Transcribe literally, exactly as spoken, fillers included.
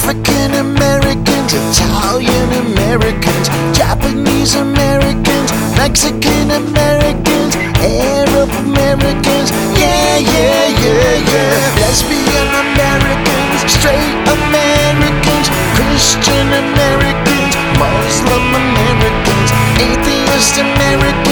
African Americans, Italian Americans, Japanese Americans, Mexican Americans, Arab Americans, yeah, yeah, yeah, yeah. Lesbian Americans,